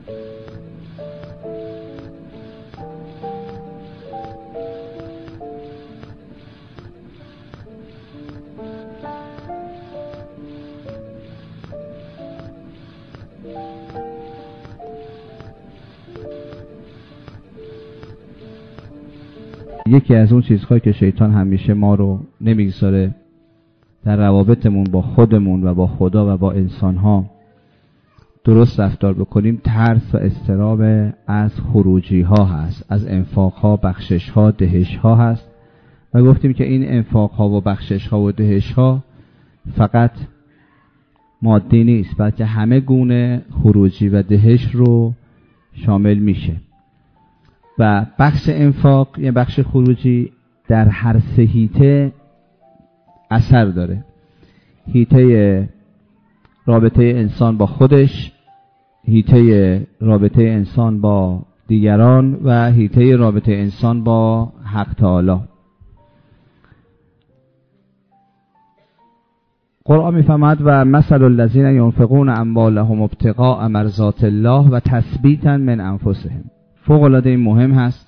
یکی از اون چیزهایی که شیطان همیشه ما رو نمیگذاره در روابطمون با خودمون و با خدا و با انسانها درست رفتار بکنیم، ترس و اضطراب از خروجی ها هست، از انفاق ها، بخشش ها، دهش ها هست. و گفتیم که این انفاق ها و بخشش ها و دهش ها فقط مادی نیست، بلکه همه گونه خروجی و دهش رو شامل میشه. و بخش انفاق یعنی بخش خروجی در هر سه حیطه اثر داره. حیطه رابطه انسان با خودش، حیطه رابطه انسان با دیگران و حیطه رابطه انسان با حق تعالی. قرآن میفهمد و مثل الذین ينفقون اموالهم ابتغاء مرضات الله و تثبیتا من انفسهم. فوق العاده مهم هست.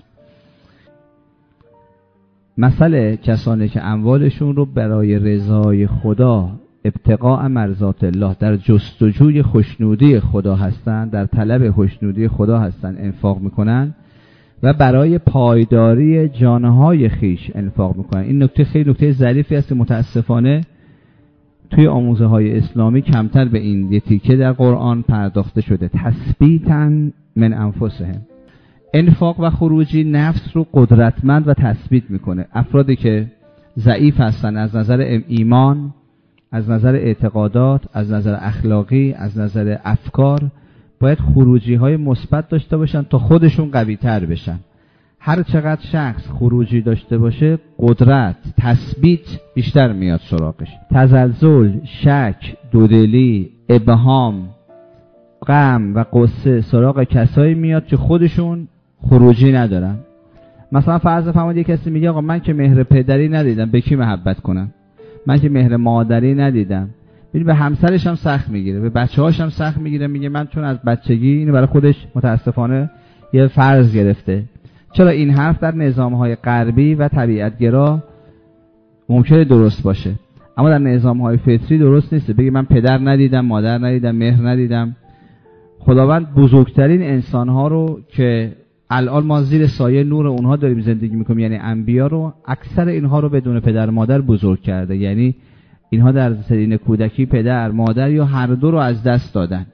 مثل کسانی که اموالشون رو برای رضای خدا، ابتغاء مرضات الله، در جستجوی خوشنودی خدا هستن، در طلب خوشنودی خدا هستن انفاق میکنن و برای پایداری جانهای خیش انفاق میکنن. این نکته خیلی نکته ظریفی است که متاسفانه توی آموزه های اسلامی کمتر به این یه تیکه در قرآن پرداخته شده. تثبیتاً من انفسهم. انفاق و خروجی نفس رو قدرتمند و تثبیت میکنه. افرادی که ضعیف هستن از نظر ایمان، از نظر اعتقادات، از نظر اخلاقی، از نظر افکار، باید خروجی های مثبت داشته باشن تا خودشون قوی تر بشن. هر چقدر شخص خروجی داشته باشه، قدرت، تثبیت بیشتر میاد سراغش. تزلزل، شک، دودلی، ابهام، غم و قصه سراغ کسایی میاد که خودشون خروجی ندارن. مثلا فرض فرمایید یک کسی میگه آقا من که مهر پدری ندیدم، به کی محبت کنم؟ من که مهر مادری ندیدم. ببین به همسرش هم سخت میگیره، به بچه‌هاش هم سخت میگیره، میگه من چون از بچگی اینو برای خودش متاسفانه یه فرض گرفته. چرا این حرف در نظام‌های غربی و طبیعت‌گرا ممکنه درست باشه، اما در نظام‌های فطری درست نیست. بگی من پدر ندیدم، مادر ندیدم، مهر ندیدم. خداوند بزرگترین انسان‌ها رو که الان ما زیر سایه نور اونها داریم زندگی میکنیم، یعنی انبیا رو، اکثر اینها رو بدون پدر مادر بزرگ کرده. یعنی اینها در سنین کودکی پدر مادر یا هر دو رو از دست دادن.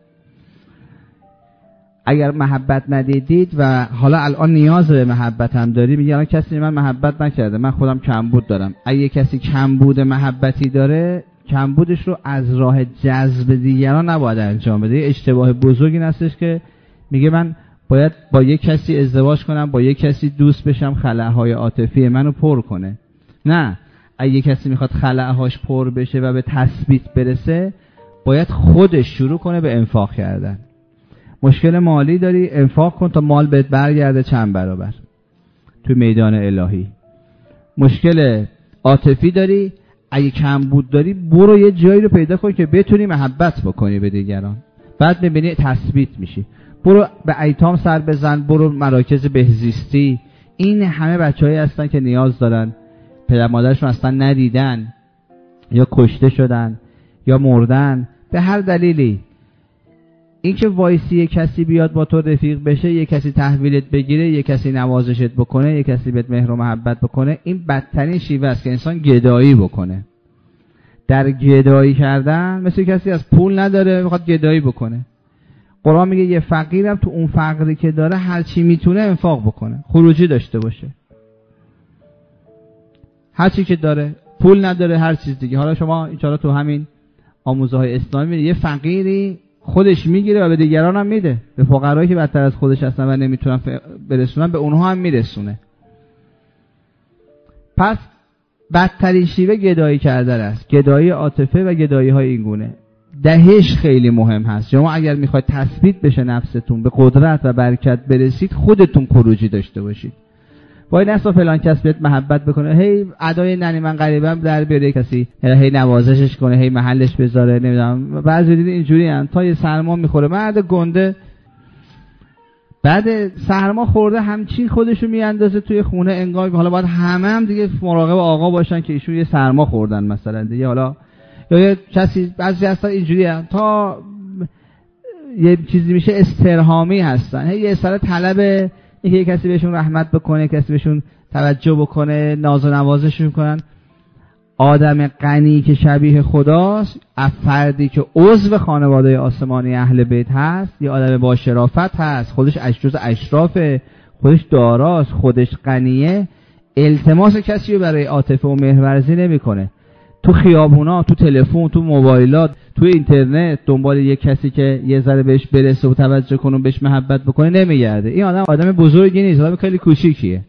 اگر محبت ندیدید و حالا الان نیاز به محبت هم داری، میگه الان کسی من محبت نکرده، من خودم کمبود دارم. اگه کسی کمبود محبتی داره، کمبودش رو از راه جذب دیگران نباید انجام بده. اشتباه بزرگی هستش که میگه من باید با یک کسی ازدواج کنم، با یک کسی دوست بشم، خلاهای عاطفی منو پر کنه. نه، اگه یک کسی میخواد خلاهاش پر بشه و به تثبیت برسه، باید خودش شروع کنه به انفاق کردن. مشکل مالی داری، انفاق کن تا مال بهت برگرده چند برابر تو میدان الهی. مشکل عاطفی داری، اگه کمبود داری، برو یه جایی رو پیدا کن که بتونی محبت بکنی به دیگران، بعد میبینی تثبیت میشی. برو به ایتام سر بزن، برو مراکز بهزیستی. این همه بچه‌هایی هستن که نیاز دارن، پدر مادرشون اصلا ندیدن، یا کشته شدن یا مردن به هر دلیلی. این که وایسی یک کسی بیاد با تو رفیق بشه، یک کسی تحویلت بگیره، یک کسی نوازشت بکنه، یک کسی بهت مهر و محبت بکنه، این بدترین شیوه است که انسان گدایی بکنه. در گدایی کردن مثل کسی از پول نداره میخواد گدایی بکنه. قرآن میگه یه فقیرم تو اون فقری که داره هر چی میتونه انفاق بکنه، خروجی داشته باشه. هر چی که داره، پول نداره، هر چیز دیگه. حالا شما انشاءالله تو همین آموزه های اسلامی یه فقیری خودش میگیره و به دیگران هم میده، به فقرایی که بدتر از خودش هستن و نمیتونن برسونن به اونها هم میرسونه. پس بدترین شیوه گدایی کردن است، گدایی عاطفه و گدایی های این گونه. دهش خیلی مهم هست. شما اگر میخواید تثبیت بشه نفستون، به قدرت و برکت برسید، خودتون خروجی داشته باشید. وای نسا فلان کس بهت محبت بکنه، هی ادای ننی من غریبم در بیاره، کسی هی نوازشش کنه، هی محلش بذاره، نمیدونم بعضی دید اینجوری ان تا یه سرما میخوره. مرد گنده بعد سرما خورده همچین خودشو میاندازه توی خونه، انگار حالا باید هم دیگه مراقب آقا باشن که ایشون یه سرما خوردن مثلا دیگه. حالا یا یه کسی بعضی هستن اینجوری هستن تا یه چیزی میشه استرهامی هستن، یه سر طلب یه کسی بهشون رحمت بکنه، کسی بهشون توجه بکنه، ناز و نوازشون کنن. آدم غنی که شبیه خداست، فردی که عضو خانواده آسمانی اهل بیت هست، یه آدم با شرافت هست، خودش جز اشرافه، خودش داراست، خودش غنیه، التماس کسی رو برای عاطفه و مهرورزی نمیکنه. تو خیابونا، تو تلفن، تو موبایلات، تو اینترنت دنبال یه کسی که یه ذره بهش برسه و توجه کنه و بهش محبت بکنه نمیگرده. این آدم بزرگی نیست، آدم خیلی کوچیکیه.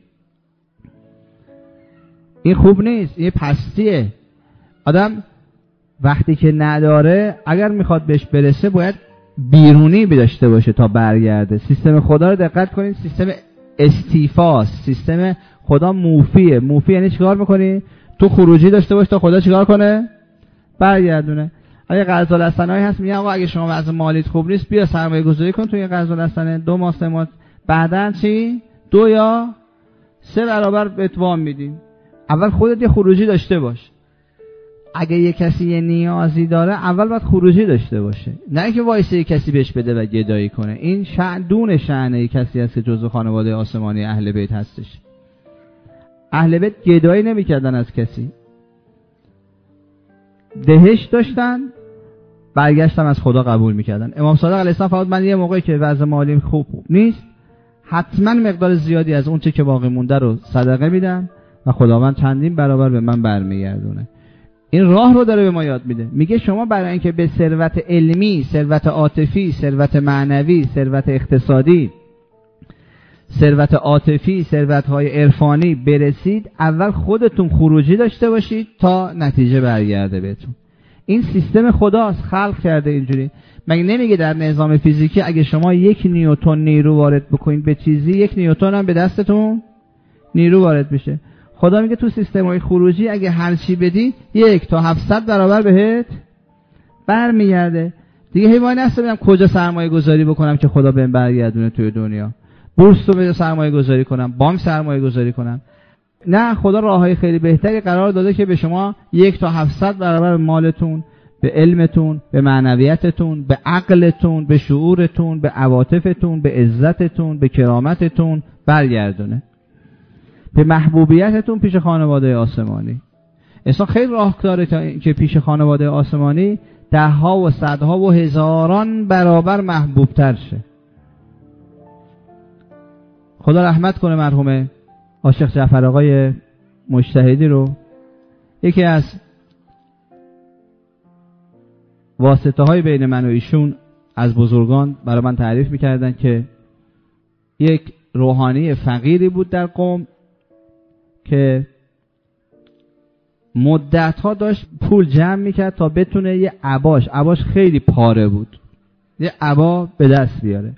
این خوب نیست، این پستیه. آدم وقتی که نداره اگر میخواد بهش برسه باید بیرونی داشته باشه تا برگرده. سیستم خدا رو دقت کنید، سیستم استیفاست. سیستم خدا موفیه. موفی یعنی چیکار میکنی؟ تو خروجی داشته باش تا خدا چیکار کنه؟ برگردونه. اگه قرض الحسنایی هست میگه آقا اگه شما وضع مالیت خوب نیست بیا سرمایه گذاری کن توی قرض الحسنه، 2 ماه 3 ماه بعدن چی؟ 2 یا 3 برابر بهت وام میدیم. اول خودت یه خروجی داشته باش. اگه یه کسی یه نیازی داره اول باید خروجی داشته باشه، نه اینکه وایسه یه کسی بهش بده و گدایی کنه. این دون شأن کسی هست که جزو خانواده آسمانی اهل بیت هستش. اهل بیت گدایی نمی‌کردن از کسی، دهش داشتن، برگشتم از خدا قبول می‌کردن. امام صادق علیه السلام فرمود من یه موقعی که وضع مالیم خوب نیست حتما مقدار زیادی از اون چه که باقی مونده رو صدقه میدم و خداوند چندین برابر به من برمیگردونه. این راه رو داره به ما یاد میده. میگه شما برای اینکه به ثروت علمی، ثروت عاطفی، ثروت معنوی، ثروت اقتصادی، ثروت عاطفی، ثروت‌های عرفانی برسید، اول خودتون خروجی داشته باشید تا نتیجه برگرده بهتون. این سیستم خداست، خلق کرده اینجوری. مگه نمیگه در نظام فیزیکی اگه شما 1 نیوتن نیرو وارد بکنید به چیزی، 1 نیوتن هم به دستتون نیرو وارد میشه. خدا میگه تو سیستم‌های خروجی اگه هر چی بدی 1 تا 700 برابر بهت برمیگرده. دیگه حیوان نمیدونم کجا سرمایه گذاری بکنم که خدا بهم برگردونه توی دنیا. بورس رو به سرمایه گذاری کنم، بانک سرمایه گذاری کنم. نه، خدا راههای خیلی بهتری قرار داده که به شما 1 تا 700 برابر مالتون، به علمتون، به معنویتتون، به عقلتون، به شعورتون، به عواطفتون، به عزتتون، به کرامتتون برگردونه، به محبوبیتتون پیش خانواده آسمانی. انسان خیلی راه داره که پیش خانواده آسمانی 10 ها و 100 ها و هزاران برابر محبوب تر شه. خدا رحمت کنه مرحوم عاشق جعفر آقای مجتهدی رو. یکی از واسطه های بین من و ایشون از بزرگان برای من تعریف میکردن که یک روحانی فقیری بود در قم که مدت‌ها داشت پول جمع میکرد تا بتونه یه عباش خیلی پاره بود، یه عبا به دست بیاره،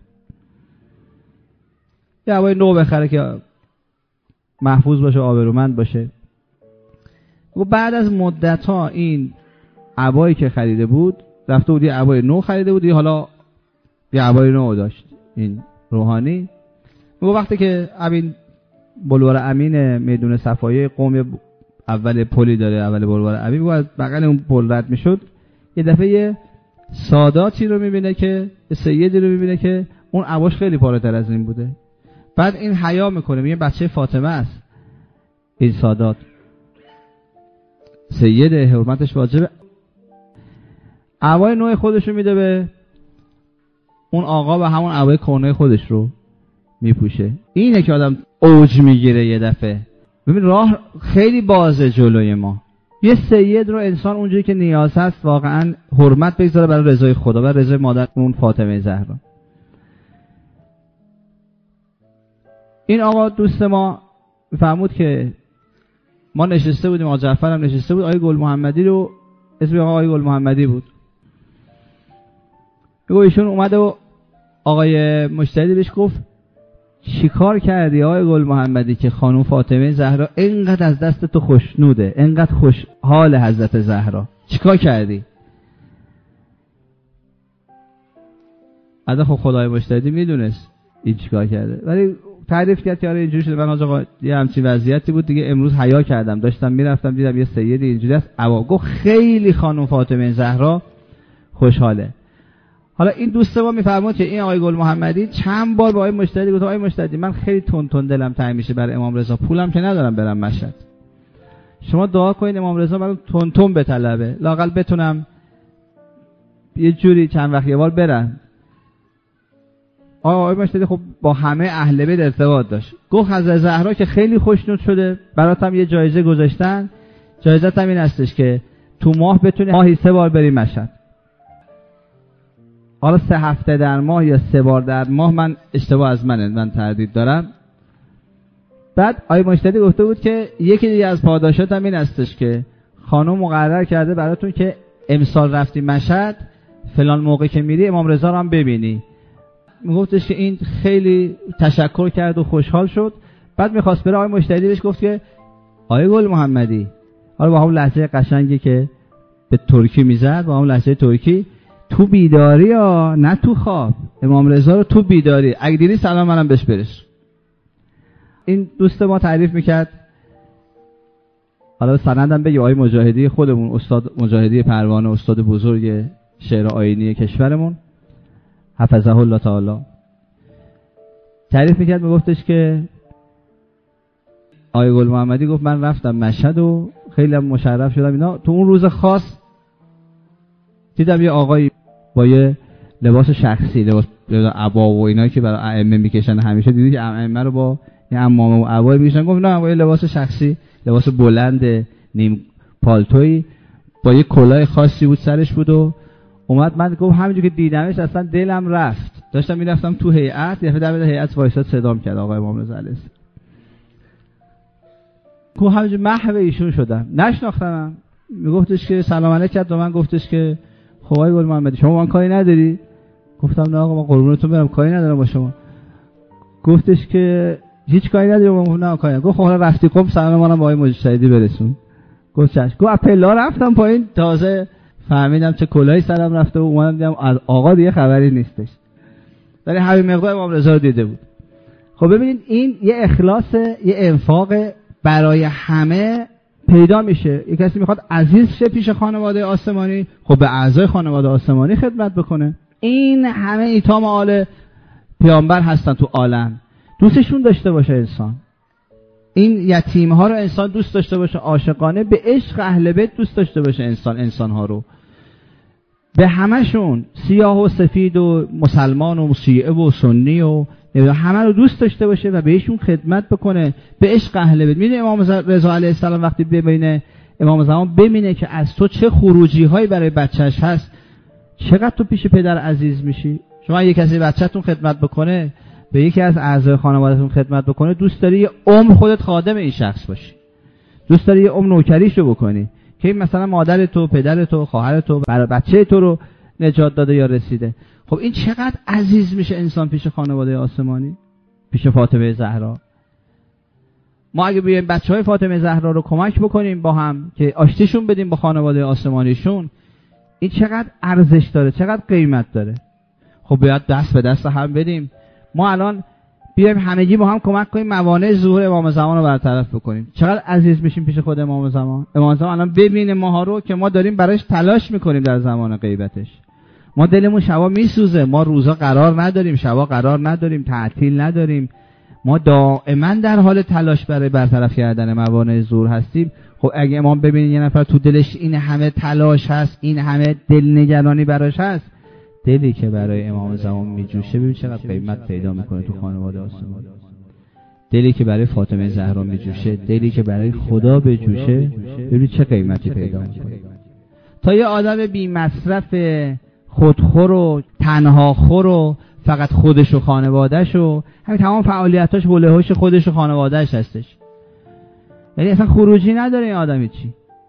یه عبای نو بخره که محفوظ باشه، آبرومند باشه. و بعد از مدت‌ها این عبایی که خریده بود رفته بود یه عبای نو خریده بود، حالا یه عبای نو داشت این روحانی. و وقتی که همین بلوار امین میدون صفایی قم اول پلی داره، اول بلوار امین، و از بغل اون پل رد میشد یه دفعه یه ساداتی رو میبینه که یه سیدی رو میبینه که اون عباش خیلی پاره تر از این بوده. بعد این حیا میکنه، میگه بچه فاطمه است این سادات، سید حرمتش واجبه. عبای نوع خودش رو میده به اون آقا و همون عبای کهنه خودش رو میپوشه. اینه که آدم اوج میگیره یه دفعه. ببین راه خیلی بازه جلوی ما. یه سید رو انسان اونجوری که نیاز هست واقعا حرمت بگذاره برای رضای خدا و رضای مادر اون فاطمه زهرا. این آقا دوست ما فرمود که ما نشسته بودیم، آقا جعفر هم نشسته بود، آقای گل محمدی رو، اسم آقای گل محمدی بود، ایشون اومده و آقای مجتهدی بهش گفت چیکار کردی آقای گل محمدی که خانم فاطمه زهرا اینقدر از دست تو خوشنوده، اینقدر خوشحال حضرت زهرا، چیکار کردی؟ بعد خب خدای مجتهدی میدونست این چیکار کرده. ولی تعریف کرد که آره اینجوری شده. من آقا یه همچین وضعیتی بود دیگه، امروز حیا کردم، داشتم میرفتم دیدم یه سیدی اینجوری است. گفت خیلی خانم فاطمه زهرا خوشحاله. حالا این دوست ما میفرماد که این آقای گل محمدی چند بار با آقای مجتهدی گفت آقای مجتهدی من خیلی تون دلم تنگ میشه برای امام رضا، پولم که ندارم برم مشهد، شما دعا کنید امام رضا منو تون بطلبه، لااقل بتونم یه جوری چند وقت یه بار برم. آقای مجتهدی خب با همه اهل بیت ارتباط داشت. گفت حضرت زهرا که خیلی خوشنود شده، براتم یه جایزه گذاشتن، جایزت هم این هستش که تو ماه بتونی ماهی 3 بار بری مشهد. حالا 3 هفته در ماه یا 3 بار در ماه، من اشتباه از من تردید دارم. بعد آقای مجتهدی گفته بود که یکی دیگه از پاداشات هم این هستش که خانم مقرر کرده براتون که امسال رفتی مشهد فلان موقع که میری امام رضا رو هم ببینی. میگفتش که این خیلی تشکر کرد و خوشحال شد. بعد میخواست بره، آقای مجتهدی بهش گفت که آقای گل محمدی، حالا با هم لهجه قشنگی که به ترکی میزد، با هم لهجه ترکی، تو بیداری ها نه تو خواب، امام رضا رو تو بیداری، اگه دیدی سلام منم بهش برس. این دوست ما تعریف میکرد. حالا سندم بگی آقای مجاهدی خودمون، استاد مجاهدی پروانه، استاد بزرگ شعر آیینی کشورمون حفظه الله تعالی، تعریف میکرد. میگفتش که آقای گل محمدی گفت من رفتم مشهد و خیلی مشرف شدم اینا. تو اون روز خاص دیدم یه آقایی با یه لباس شخصی، لباس عبا و اینایی که برای ائمه میکشن، همیشه دیدی که ائمه رو با یه عمامه و عبایی میکشن. گفت نه، با یه لباس شخصی، لباس بلند نیم پالتویی با یه کلاه خاصی بود سرش بود و اومد. من گفت همینجور که دیدمش اصلا دلم رفت. داشتم میرفتم تو هیئت، یه دفعه در هیئت وایساد صدام کرد آقای امام رضا علیه السلام. گفت همینجور محو ایشون شدم، نشناختم. میگفتش که سلام علیک کرد و من گفتش که خب آقای گل محمدی شما من کاری نداری؟ گفتم نه آقا من قربونتون برم کاری ندارم با شما. گفتش که هیچ کاری نداری؟ من نه کاری ندارم. گفت خب حالا رفتی قم سلام منم با آقای مجتهدی برسون. گفت چش. گفت اپلا رفتم پایین، تازه فهمیدم چه کلاهی سرم رفته و اومدم دیدم از آقا دیگه خبری نیستش. ولی همین مقدار امام رضا رو دیده بود. خب ببینید این یه اخلاص، یه انفاق برای همه پیدا میشه. یک کسی میخواد عزیز شه پیش خانواده آسمانی، خب به اعضای خانواده آسمانی خدمت بکنه. این همه ایتام آل پیامبر هستن تو عالم، دوستشون داشته باشه انسان. این یتیم ها رو انسان دوست داشته باشه، عاشقانه به عشق اهل بیت دوست داشته باشه انسان ها رو، به همشون، سیاه و سفید و مسلمان و شیعه و سنی و همه رو دوست داشته باشه و بهشون خدمت بکنه به عشق اهل بیت. میدونی امام رضا علیه السلام وقتی ببینه امام زمان ببینه که از تو چه خروجی هایی برای بچهش هست، چقدر تو پیش پدر عزیز میشی. شما یک کسی بچه‌تون خدمت بکنه، به یکی از اعضای خانواده‌تون خدمت بکنه، دوست داری یه عمر خودت خادم این شخص باشی، دوست داری یه عمر نوکریشو بکنی که مثلا مادر تو، پدر تو، خواهر تو، برای بچه تو رو نجات داده یا رسیده. خب این چقدر عزیز میشه انسان پیش خانواده آسمانی، پیش فاطمه زهرا. ما اگه بیایم بچهای فاطمه زهرا رو کمک بکنیم با هم که آشتیشون بدیم با خانواده آسمانیشون، این چقدر ارزش داره، چقدر قیمت داره. خب باید دست به دست هم بدیم. ما الان بیایم همگی با هم کمک کنیم موانع ظهور امام زمان رو برطرف بکنیم. چقدر عزیز میشیم پیش خود امام زمان. امام زمان الان ببینه ماها رو که ما داریم براش تلاش میکنیم در زمان غیبتش. ما دلمون شبا میسوزه، ما روزا قرار نداریم، شبا قرار نداریم، تعطیل نداریم، ما دائما در حال تلاش برای برطرف کردن موانع ظهور هستیم. خب اگه امام ببینید یه نفر تو دلش این همه تلاش هست، این همه دلنگرانی براش هست، دلی که برای امام زمان میجوشه ببین چقدر قیمت پیدا میکنه تو خانواده آسمان. دلی که برای فاطمه زهرا میجوشه، دلی که برای خدا بجوشه، ببین چه قیمتی پیدا میکنه. تا یه آدم بی مصرف، خودخور و تنها خور و فقط خودش و خانواده‌ش و همین تمام فعالیتاش حول و حوش خودش و خانواده‌اش هستش، یعنی اصلا خروجی نداره این آدمی. چی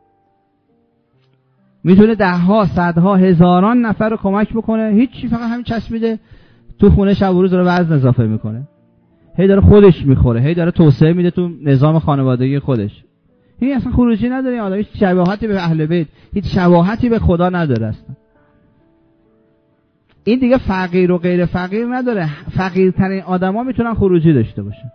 میتونه ده‌ها، صدها، هزاران نفر رو کمک بکنه، هیچی، فقط همین چسبیده تو خونه شب و روز داره وزن اضافه میکنه، هی داره خودش میخوره، هی داره توسعه میده تو نظام خانوادگی خودش. این اصلا خروجی نداره این آدم، هیچ شباهتی به اهل بیت، هیچ شباهتی به خدا نداره اصلا. این دیگه فقیر و غیر فقیر نداره. فقیرترین آدما میتونن خروجی داشته باشن.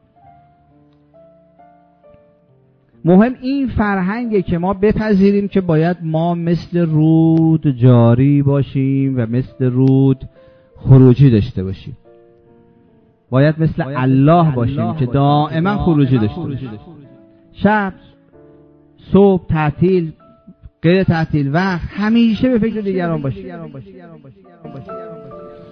مهم این فرهنگه که ما بپذیریم که باید ما مثل رود جاری باشیم و مثل رود خروجی داشته باشیم. باید مثل الله باشیم که دائما خروجی داشته باشیم. شب، صبح، تعطیل، غیر تعطیل، وقت، همیشه به فکر دیگران باشیم.